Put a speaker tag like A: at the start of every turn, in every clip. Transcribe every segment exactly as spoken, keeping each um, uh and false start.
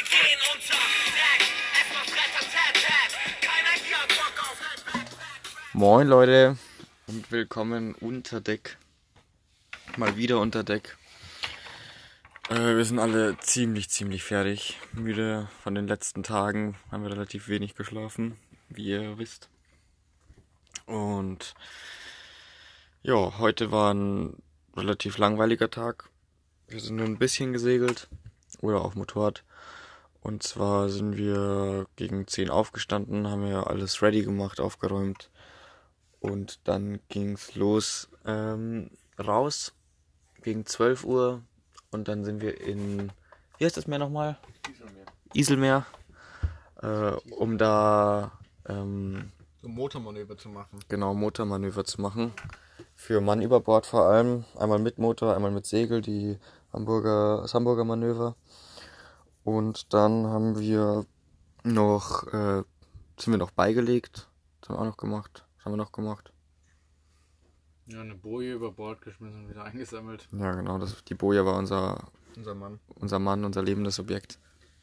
A: gehen unter Deck. Erstmal Fretter, Tat, Tat. Keiner hier hat Bock auf ein Back, Back.
B: Moin Leute und willkommen unter Deck. Mal wieder unter Deck. Äh, wir sind alle ziemlich, ziemlich fertig. Müde von den letzten Tagen. Haben wir relativ wenig geschlafen, wie ihr wisst. Und ja, heute war ein relativ langweiliger Tag. Wir sind nur ein bisschen gesegelt oder auf Motorrad. Und zwar sind wir gegen zehn aufgestanden, haben ja alles ready gemacht, aufgeräumt. Und dann ging's los ähm, raus gegen zwölf Uhr. Und dann sind wir in, wie heißt das Meer nochmal?
C: Iselmeer.
B: Iselmeer, äh, um da ähm,
C: So Motormanöver zu machen.
B: genau Motormanöver zu machen. Für Mann über Bord vor allem. Einmal mit Motor, einmal mit Segel, die Hamburger, das Hamburger Manöver. Und dann haben wir noch, äh, sind wir noch beigelegt. Das haben wir auch noch gemacht. Was haben wir noch gemacht?
D: Ja, eine Boje über Bord geschmissen und wieder eingesammelt.
B: Ja, genau, das, die Boje war unser,
C: Unser Mann.
B: unser Mann, unser lebendes Objekt.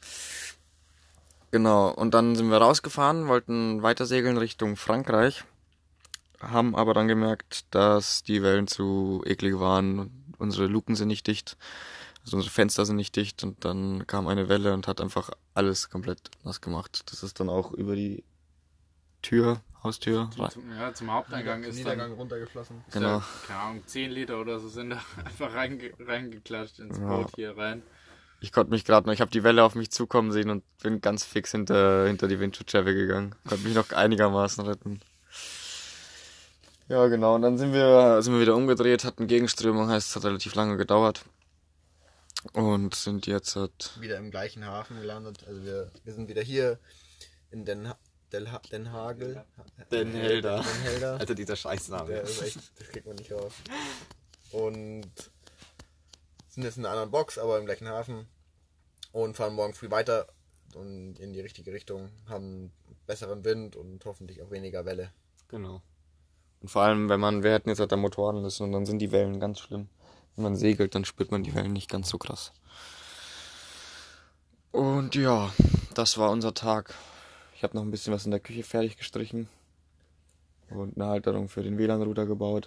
B: Genau, und dann sind wir rausgefahren, wollten weiter segeln Richtung Frankreich, haben aber dann gemerkt, dass die Wellen zu eklig waren, unsere Luken sind nicht dicht, also unsere Fenster sind nicht dicht und dann kam eine Welle und hat einfach alles komplett nass gemacht. Das ist dann auch über die Tür, Haustür, rein.
D: Zum, ja, zum Haupteingang ist
C: Niedergang
D: dann,
C: runtergeflossen.
D: ist
B: Genau.
D: da, keine Ahnung, zehn Liter oder so sind da einfach reinge, reingeklatscht ins
B: Ja.
D: Boot hier rein.
B: Ich konnte mich gerade noch, ich habe die Welle auf mich zukommen sehen und bin ganz fix hinter, hinter die Windschutzscheibe gegangen. Konnte mich noch einigermaßen retten. Ja, genau. Und dann sind wir, sind wir wieder umgedreht, hatten Gegenströmung, heißt, es hat relativ lange gedauert. Und sind jetzt halt,
C: Wieder im gleichen Hafen gelandet. Also wir, wir sind wieder hier in Den, ha Den, ha Den Hagel.
B: Den Helder.
C: Den Helder.
B: also dieser Scheißname.
C: Der ist echt, das kriegt man nicht raus. Und sind jetzt in einer anderen Box, aber im gleichen Hafen. Und fahren morgen früh weiter und in die richtige Richtung. Haben besseren Wind und hoffentlich auch weniger Welle.
B: Genau. Und vor allem, wenn man, wir hätten jetzt halt am Motorrad ist und dann sind die Wellen ganz schlimm. Wenn man segelt, dann spürt man die Wellen nicht ganz so krass. Und ja, das war unser Tag. Ich habe noch ein bisschen was in der Küche fertig gestrichen und eine Halterung für den W L A N-Router gebaut.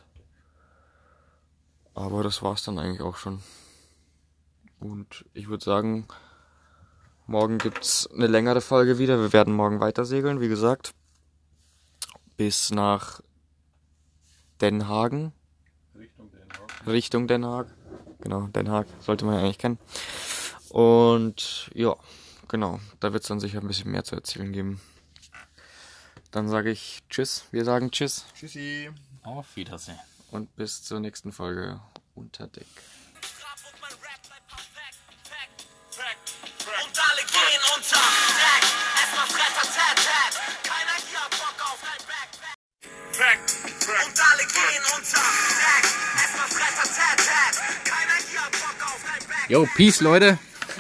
B: Aber das war's dann eigentlich auch schon. Und ich würde sagen, morgen gibt's eine längere Folge wieder. Wir werden morgen weiter segeln, wie gesagt. Bis nach Den Hagen.
D: Richtung Den Haag.
B: Richtung Den Haag. Genau, Den Haag sollte man ja eigentlich kennen. Und ja, genau, da wird es dann sicher ein bisschen mehr zu erzählen geben. Dann sage ich Tschüss, wir sagen Tschüss
C: Tschüssi.
D: Auf Wiedersehen.
B: und bis zur nächsten Folge unter Deck.
A: Und alle gehen unter Deck. Erstmal Fretter, Tat, Tat. Keiner hier hat Bock auf ein Back, Back. Und alle gehen unter Deck. Erstmal Fretter, Tat, Tat. Keiner hier hat Bock auf ein Back.
D: Yo, Peace, Leute.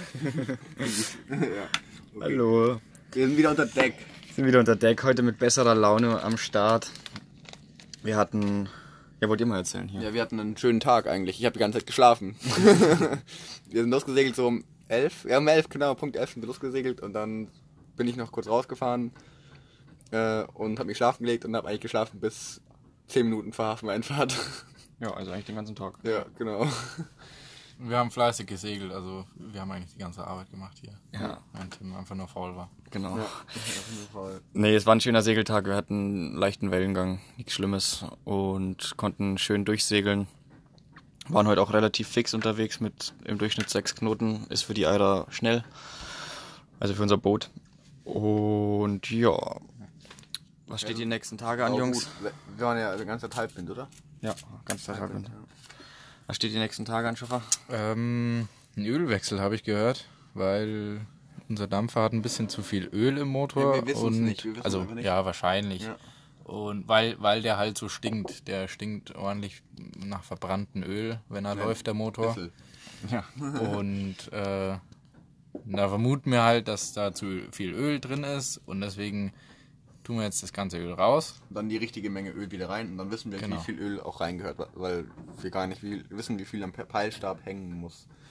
B: Hallo,
C: Wir sind wieder unter Deck.
B: sind wieder unter Deck, heute mit besserer Laune am Start. Wir hatten, ja, wollt ihr mal erzählen hier?
E: Ja, wir hatten einen schönen Tag eigentlich. Ich habe die ganze Zeit geschlafen. Wir sind losgesegelt so um elf. Ja, um elf, genau, Punkt elf sind wir losgesegelt. Und dann bin ich noch kurz rausgefahren äh, und habe mich schlafen gelegt und habe eigentlich geschlafen bis zehn Minuten vor Hafeneinfahrt.
B: Ja, also eigentlich den ganzen Tag.
E: Ja, genau.
D: Wir haben fleißig gesegelt, also wir haben eigentlich die ganze Arbeit gemacht hier.
B: Ja.
D: Wenn Tim einfach nur faul war.
B: Genau.
E: Ja, auf jeden Fall.
B: Nee, es war ein schöner Segeltag. Wir hatten einen leichten Wellengang, nichts Schlimmes und konnten schön durchsegeln. Waren heute auch relativ fix unterwegs mit im Durchschnitt sechs Knoten. Ist für die Eira schnell. Also für unser Boot. Und ja. Was steht die nächsten Tage an,
E: Aber
B: Jungs?
E: gut, wir waren ja die ganze Zeit Halbwind, oder?
B: Ja, ganz Tag. Was steht die nächsten Tage an, Schiffer?
D: Ähm, ein Ölwechsel habe ich gehört, weil unser Dampfer hat ein bisschen zu viel Öl im Motor.
E: Ja, wir wissen's
D: und
E: nicht, wir wissen's
D: also
E: einfach nicht.
D: ja, wahrscheinlich.
E: Ja.
D: Und weil weil der halt so stinkt, der stinkt ordentlich nach verbranntem Öl, wenn er läuft, der Motor.
E: Bissl.
B: Ja.
D: Und äh, da vermuten wir halt, dass da zu viel Öl drin ist und deswegen tun wir jetzt das ganze Öl raus.
E: Dann die richtige Menge Öl wieder rein und dann wissen wir,
D: Genau.
E: wie viel Öl auch reingehört, weil wir gar nicht wie, wissen, wie viel am Peilstab hängen muss.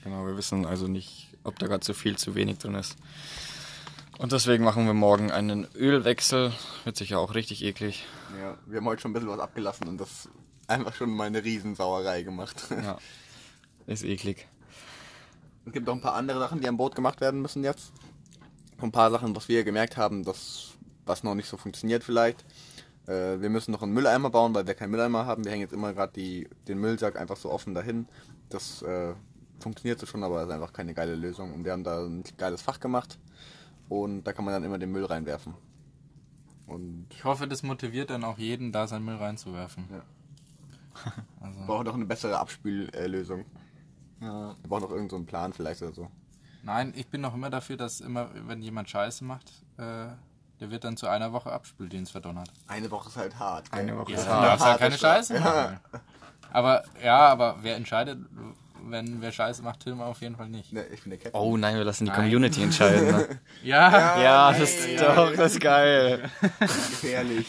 B: Genau, wir wissen also nicht, ob da gerade zu viel, zu wenig drin ist. Und deswegen machen wir morgen einen Ölwechsel. Wird sicher auch richtig eklig.
E: Ja, wir haben heute schon ein bisschen was abgelassen und das einfach schon mal eine Riesensauerei gemacht.
B: Ja, ist eklig.
E: Es gibt auch ein paar andere Sachen, die am Boot gemacht werden müssen jetzt. Ein paar Sachen, was wir gemerkt haben, das, was noch nicht so funktioniert vielleicht. Äh, wir müssen noch einen Mülleimer bauen, weil wir keinen Mülleimer haben. Wir hängen jetzt immer gerade die, den Müllsack einfach so offen dahin. Das äh, funktioniert so schon, aber ist einfach keine geile Lösung. Und wir haben da ein geiles Fach gemacht. Und da kann man dann immer den Müll reinwerfen. Und
D: Ich hoffe, das motiviert dann auch jeden, da seinen Müll reinzuwerfen.
E: Ja.
D: Also,
E: wir brauchen noch eine bessere Abspüllösung. Ja. Wir brauchen noch irgendeinen so einen Plan vielleicht oder so.
D: nein, ich bin noch immer dafür, dass immer, wenn jemand Scheiße macht, äh, der wird dann zu einer Woche Abspüldienst verdonnert.
E: Eine Woche ist halt hart.
B: Eine
E: gell?
B: Woche
D: Ja,
B: ist
D: du
B: hart.
D: darfst halt keine
E: harte
D: Scheiße
E: Strafe.
D: machen. Aber, ja, aber wer entscheidet, wenn wer Scheiße macht, Tim auf jeden Fall nicht.
E: Ne, ich bin der Captain.
B: Oh nein, wir lassen die
D: Nein.
B: Community entscheiden. Ne?
D: Ja,
B: Ja,
E: nee,
B: das ist
E: ja,
B: doch, das ist geil.
E: Gefährlich.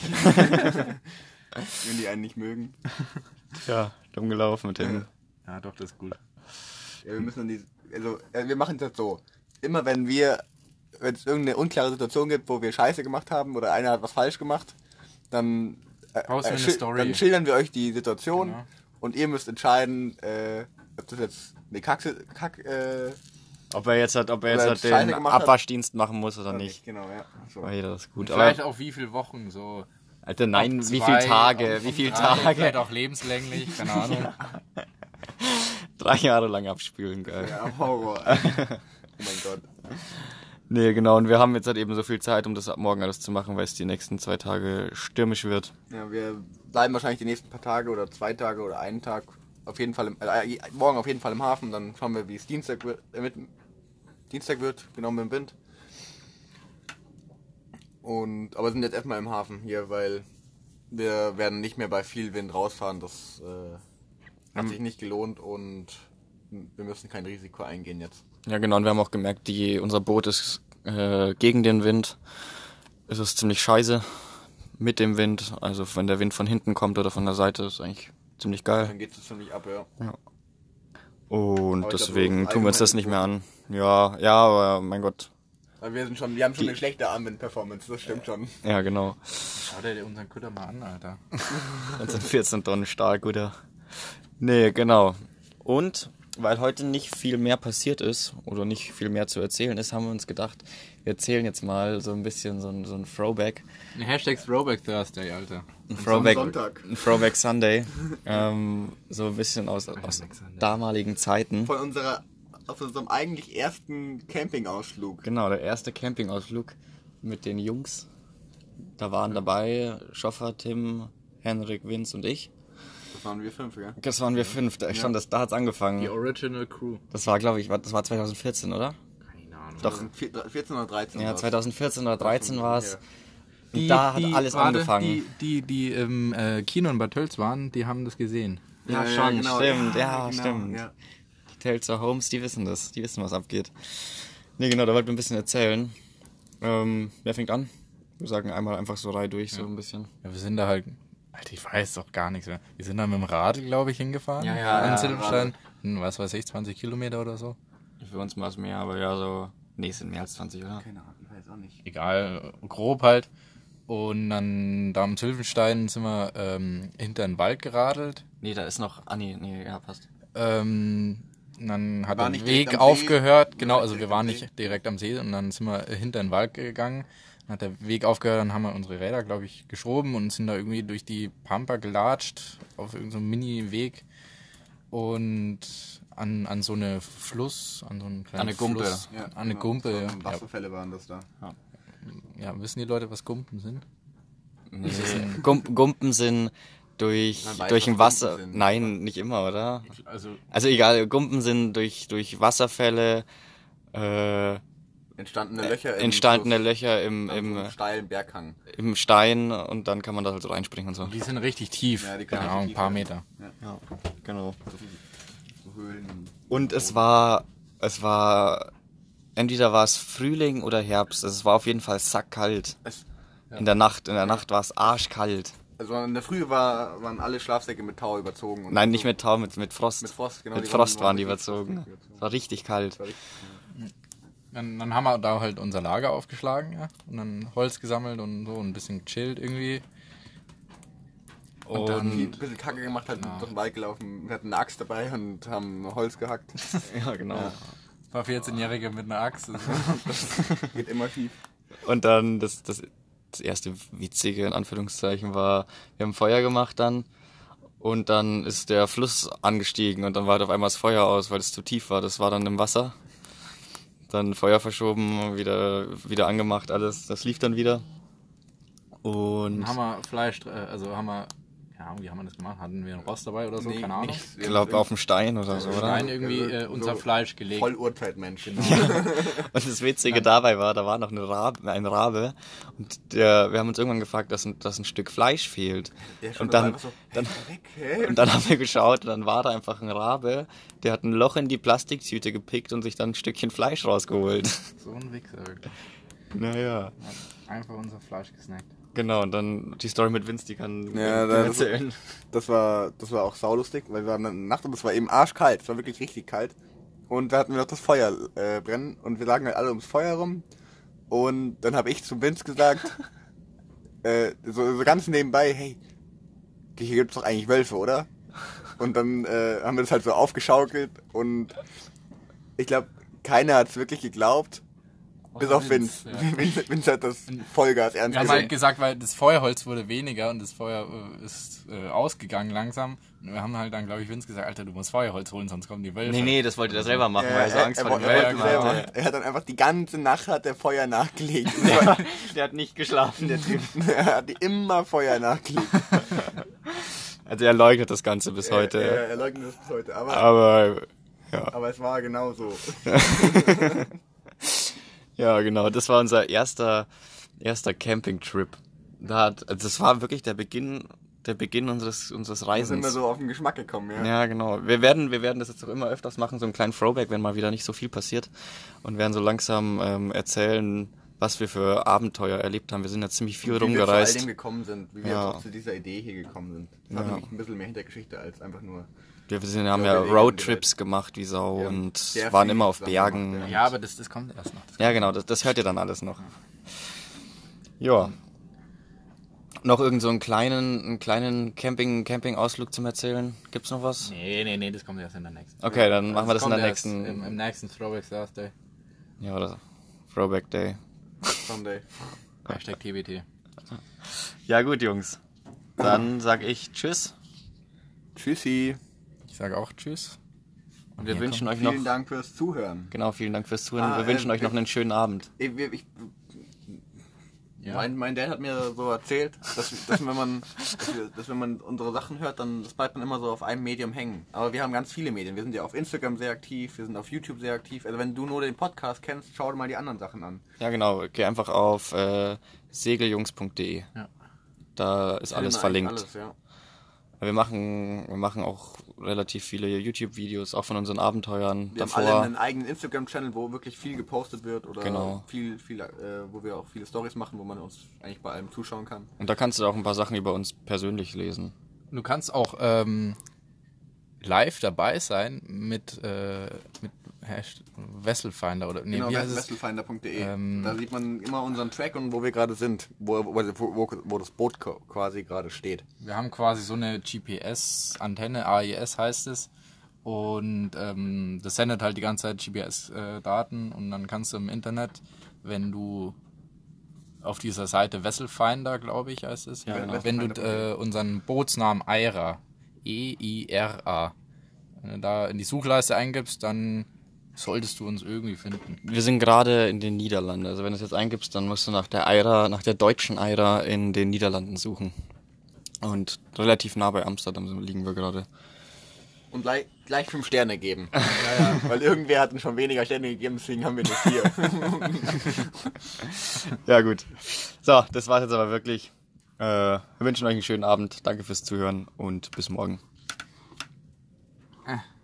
E: Wenn die einen nicht mögen.
B: Ja, dumm gelaufen mit dem.
D: ja, doch, das ist gut.
E: Ja, wir müssen dann die, also äh, wir machen es jetzt so. Immer wenn wir, wenn es irgendeine unklare Situation gibt, wo wir Scheiße gemacht haben oder einer hat was falsch gemacht, dann, äh,
D: Posten wir eine
E: schil-
D: Story.
E: dann schildern wir euch die Situation
D: Genau.
E: und ihr müsst entscheiden, äh, ob das jetzt eine Kack, Kack äh,
B: Ob er jetzt hat, ob er jetzt
E: Oder
B: halt
E: Scheine
B: den
E: gemacht hat.
B: Abwaschdienst machen muss oder nicht.
E: Genau, ja. So.
B: Oh, ja, das ist gut.
D: Vielleicht
B: Aber,
D: auch wie viele Wochen, so.
B: Alter, nein,
D: Ab
B: wie
D: zwei,
B: viele Tage,
D: auf-
B: wie viele
D: drei, Vielleicht
B: Tage?
D: auch lebenslänglich, keine Ahnung.
B: Drei Jahre lang abspülen, geil.
E: Ja, Horror. oh mein Gott.
B: Nee, genau, und wir haben jetzt halt eben so viel Zeit, um das ab morgen alles zu machen, weil es die nächsten zwei Tage stürmisch wird.
E: Ja, wir bleiben wahrscheinlich die nächsten paar Tage oder zwei Tage oder einen Tag auf jeden Fall im, äh, morgen auf jeden Fall im Hafen, dann schauen wir, wie es Dienstag wird, äh, mit, Dienstag wird, genau mit dem Wind. Und, aber sind jetzt erstmal im Hafen hier, weil wir werden nicht mehr bei viel Wind rausfahren, das äh, hat sich nicht gelohnt und wir müssen kein Risiko eingehen jetzt.
B: Ja, genau, und wir haben auch gemerkt, die, unser Boot ist äh, gegen den Wind. Es ist ziemlich scheiße mit dem Wind. Also wenn der Wind von hinten kommt oder von der Seite, ist eigentlich ziemlich geil.
E: Dann geht es ziemlich ab, ja.
B: Und
E: Aber ich
B: deswegen
E: glaub,
B: tun wir uns das nicht mehr an. Ja, ja, aber mein Gott.
E: Aber wir sind schon, wir haben schon eine schlechte Armwind-Performance, das stimmt schon.
B: Ja, genau.
D: Schau dir unseren Kutter mal an, Alter.
B: Das sind vierzehn Tonnen stark, oder? Nee, genau. Und weil heute nicht viel mehr passiert ist oder nicht viel mehr zu erzählen ist, haben wir uns gedacht, wir erzählen jetzt mal so ein bisschen so ein, so ein Throwback.
D: Hashtag Throwback Thursday, Alter.
B: Ein Throwback,
E: Sonntag.
B: ein Throwback Sunday. ähm, so ein bisschen aus, aus damaligen Zeiten.
E: Von unserer, auf unserem eigentlich ersten Campingausflug.
B: Genau, der erste Campingausflug mit den Jungs. Da waren dabei Schoffer, Tim, Henrik, Vince und ich.
E: Das waren wir fünf, ja?
B: Das waren wir fünf, da, schon das, da hat's angefangen.
D: Die Original Crew.
B: Das war, glaube ich, war- das war zwanzig vierzehn, oder?
D: Keine Ahnung.
B: Doch.
E: vierzehn oder dreizehn.
B: Ja,
E: war's.
B: zwanzig vierzehn oder dreizehn war es.
E: Ja.
B: Und da hat alles
D: warte,
B: angefangen.
D: Die, die, die im äh, Kino in Bad Tölz waren, die haben das gesehen.
B: Ja,
E: Ja,
B: schon,
E: genau.
B: stimmt, ja,
E: Ja, genau,
B: stimmt.
E: ja.
B: Die Telzer Homes, die wissen das, die wissen, was abgeht. Nee, genau, da wollten wir ein bisschen erzählen. Ähm, wer fängt an? Wir sagen einmal einfach so Reihe durch, so ein bisschen.
D: Ja, wir sind da halt, Alter, ich weiß doch gar nichts mehr. Wir sind da mit dem Rad, glaube ich, hingefahren.
B: Ja, ja,
D: An
B: ja,
D: Silbenstein. Hm, was weiß ich, zwanzig Kilometer oder so.
B: Für uns war es mehr, aber ja, so. Nee, es sind mehr als zwanzig, oder?
E: Keine Ahnung, ich weiß auch nicht.
D: Egal, grob halt. Und dann da am Silbenstein sind wir ähm, hinter den Wald geradelt.
B: Nee, da ist noch. Ah, nee, nee, ja, passt.
D: Ähm, und dann hat
E: Wir waren
D: der
E: nicht direkt
D: Weg
E: am See.
D: aufgehört. Genau,
E: Wir waren
D: also wir
E: direkt
D: waren
E: am
D: nicht
E: See.
D: direkt am See und dann sind wir äh, hinter den Wald gegangen. Dann hat der Weg aufgehört, dann haben wir unsere Räder, glaube ich, geschoben und sind da irgendwie durch die Pampa gelatscht auf irgendeinem so Mini-Weg und an, an so eine Fluss, an so einen kleinen
B: An eine Gumpe.
D: Fluss,
E: Ja,
D: an eine
E: genau.
D: Gumpe.
E: So,
D: Ja.
E: Wasserfälle waren das da.
D: Ja, wissen die Leute, was Gumpen sind?
B: Nee. Gump, Gumpen sind durch,
E: Man weiß,
B: durch ein
E: was
B: Wasser.
E: Gumpen sind.
B: Nein, nicht immer, oder?
D: Also
B: Also egal, Gumpen sind durch, durch Wasserfälle, äh,
E: Entstandene Löcher im
B: entstandene
E: Fluss,
B: Löcher im,
E: an so
B: im,
E: einem steilen Berghang.
B: im Stein und dann kann man da halt so reinspringen und so.
D: die sind richtig tief,
E: Ja, die können
D: genau,
E: richtig
D: ein paar
E: tief sein.
D: Meter.
B: Ja, genau.
E: So Höhlen.
B: Und es war, es war, entweder war es Frühling oder Herbst. Es war auf jeden Fall sackkalt.
E: Es,
B: In der Nacht, in der Nacht war es arschkalt.
C: Also in der Früh war, waren alle Schlafsäcke mit Tau überzogen. Und
B: Nein,
C: so.
B: nicht mit Tau, mit, mit Frost.
C: Mit Frost, genau.
B: Mit
C: die
B: Frost waren die
C: wirklich
B: überzogen.
C: frostig
B: Es war richtig kalt.
C: Das war richtig-
D: Dann, dann haben wir da halt unser Lager aufgeschlagen, ja. Und dann Holz gesammelt und so ein bisschen gechillt irgendwie.
C: Und dann viel,
D: Und
C: ein bisschen Kacke gemacht, halt
D: Genau.
C: durch den Wald gelaufen, wir hatten eine Axt dabei und haben Holz gehackt.
B: Ja, genau.
C: Ja.
D: ein paar vierzehnjährige mit einer Axt.
C: Geht immer schief.
B: Und dann das, das, das erste Witzige in Anführungszeichen war, wir haben Feuer gemacht dann und dann ist der Fluss angestiegen und dann war halt auf einmal das Feuer aus, weil es zu tief war. Das war dann im Wasser. Dann Feuer verschoben, wieder, wieder angemacht, alles. Das lief dann wieder. Und
D: Dann haben wir Fleisch, äh, also haben wir, ja, wie haben wir das gemacht? Hatten wir einen Rost dabei oder so?
C: Nee,
D: Keine Ahnung.
C: nichts.
B: ich glaube auf dem Stein oder so, oder?
D: Stein irgendwie
C: Also,
D: äh, unser
C: so
D: Fleisch gelegt.
C: Voll Urzeitmensch.
B: Und das Witzige dabei war, da war noch eine Rabe, ein Rabe und der, wir haben uns irgendwann gefragt, dass ein, dass ein Stück Fleisch fehlt.
C: Der schon
B: Und dann,
C: einfach so,
B: dann,
C: hey, weg, hey.
B: und dann haben wir geschaut und dann war da einfach ein Rabe, der hat ein Loch in die Plastiktüte gepickt und sich dann ein Stückchen Fleisch rausgeholt.
D: So ein Wichser wirklich.
B: Naja.
D: Einfach unser Fleisch gesnackt.
B: Genau, und dann die Story mit Vince, die kann
C: Ja,
B: die
C: das-
B: erzählen.
C: Das war, das war auch saulustig, weil wir waren in der Nacht und es war eben arschkalt. Es war wirklich richtig kalt. Und da hatten wir noch das Feuer äh, brennen und wir lagen halt alle ums Feuer rum. Und dann habe ich zu Vince gesagt, äh, so, so ganz nebenbei, hey, hier gibt's doch eigentlich Wölfe, oder? Und dann äh, haben wir das halt so aufgeschaukelt und ich glaube, keiner hat's wirklich geglaubt. Bis auf Vince.
D: Ja.
C: Vince. Vince hat das Vollgas ernst
D: Wir haben
C: genommen.
D: halt gesagt, weil das Feuerholz wurde weniger und das Feuer äh, ist äh, ausgegangen langsam. Und wir haben halt dann, glaube ich, Vince gesagt, Alter, du musst Feuerholz holen, sonst kommen die Wölfe.
B: Nee, nee, das wollte er selber machen,
C: Ja,
B: weil er so
C: er,
B: Angst
C: er,
B: vor den
C: er,
B: Wölfen
C: wollte selber.
B: hatte.
C: Er hat dann einfach die ganze Nacht hat der Feuer nachgelegt. Das war-
B: Der hat nicht geschlafen, der Typ.
C: er hat immer Feuer nachgelegt.
B: Also er leugnet das Ganze bis heute.
C: Er, er, er leugnet das bis heute. Aber,
B: Aber ja.
C: aber es war genau so.
B: Ja, genau. Das war unser erster, erster Campingtrip. Da hat, also das war wirklich der Beginn, der Beginn unseres, unseres
C: Da sind wir
B: Reisens.
C: so auf den Geschmack gekommen, ja.
B: Ja, genau. Wir werden, wir werden das jetzt auch immer öfters machen, so einen kleinen Throwback, wenn mal wieder nicht so viel passiert. Und werden so langsam ähm, erzählen, was wir für Abenteuer erlebt haben. Wir sind ja ziemlich viel
C: Wie wir zu all
B: rumgereist.
C: dem gekommen sind, wie wir
B: Ja.
C: jetzt auch zu dieser Idee hier gekommen sind. Das hat
B: Ja.
C: nämlich ein bisschen mehr Hintergeschichte als einfach nur...
B: Wir sind, haben
C: Ja,
B: ja
C: wir
B: Roadtrips gemacht wie Sau
C: Ja,
B: und
C: sehr
B: waren
C: viel
B: immer auf
C: Sachen
B: Bergen.
C: gemacht,
D: Ja, aber das, das kommt erst noch. Das
B: Ja, genau, das, das hört ihr dann alles noch. Ja. Noch irgend so einen kleinen, einen kleinen Camping, Camping-Ausflug zum Erzählen? Gibt's noch was?
D: Nee, nee, nee, das kommt erst in der nächsten.
B: Okay, dann machen wir das in
D: kommt
B: der
D: erst
B: nächsten.
D: Im, im nächsten Throwback Thursday.
B: Ja, oder Throwback Day.
C: Someday.
D: Hashtag T B T.
B: Ja, gut, Jungs. Dann sag ich Tschüss.
C: Tschüssi.
D: Ich sage auch Tschüss.
B: Und wir
D: Ja,
B: wünschen euch noch.
C: Vielen Dank fürs Zuhören.
B: Genau, vielen Dank fürs Zuhören.
C: Ah,
B: wir wünschen
C: äh,
B: euch noch einen schönen Abend.
C: Ich, ich,
D: Ja.
C: Mein, mein Dad hat mir so erzählt, dass, dass, wenn man, dass, wir, dass wenn man unsere Sachen hört, dann das bleibt man immer so auf einem Medium hängen. Aber wir haben ganz viele Medien. Wir sind ja auf Instagram sehr aktiv, wir sind auf YouTube sehr aktiv. Also wenn du nur den Podcast kennst, schau dir mal die anderen Sachen an.
B: Ja, genau. Geh einfach auf äh, segeljungs punkt de.
D: Ja.
B: Da ist alles
C: Findet man
B: verlinkt.
C: eigentlich Alles, ja.
B: Wir machen, wir machen auch relativ viele YouTube-Videos, auch von unseren Abenteuern
C: Wir
B: davor.
C: haben alle einen eigenen Instagram-Channel, wo wirklich viel gepostet wird oder
B: Genau.
C: viel, viel, äh, wo wir auch viele Stories machen, wo man uns eigentlich bei allem zuschauen kann.
B: Und da kannst du auch ein paar Sachen über uns persönlich lesen.
D: Du kannst auch ähm, live dabei sein mit, äh, mit Hashtag Vesselfinder oder nee,
C: Genau,
D: wie heißt es?
C: vesselfinder punkt de.
D: Ähm,
C: da sieht man immer unseren Track und wo wir gerade sind, wo, wo, wo, wo das Boot ko- quasi gerade steht.
D: Wir haben quasi so eine G P S-Antenne, A I S heißt es. Und ähm, das sendet halt die ganze Zeit G P S-Daten und dann kannst du im Internet, wenn du auf dieser Seite Vesselfinder, glaube ich, heißt es,
B: Ja, genau.
D: wenn du äh, unseren Bootsnamen Eira, E I R A, wenn du da in die Suchleiste eingibst, dann solltest du uns irgendwie finden.
B: Wir sind gerade in den Niederlanden. Also wenn du es jetzt eingibst, dann musst du nach der Eira, nach der deutschen Eira in den Niederlanden suchen. Und relativ nah bei Amsterdam liegen wir gerade.
C: Und gleich, gleich fünf Sterne geben. Ja, ja. Weil irgendwer hat uns schon weniger Sterne gegeben, deswegen haben wir nur vier.
B: Ja, gut. So, das war's jetzt aber wirklich. Äh, wir wünschen euch einen schönen Abend. Danke fürs Zuhören und bis morgen.
D: Ah.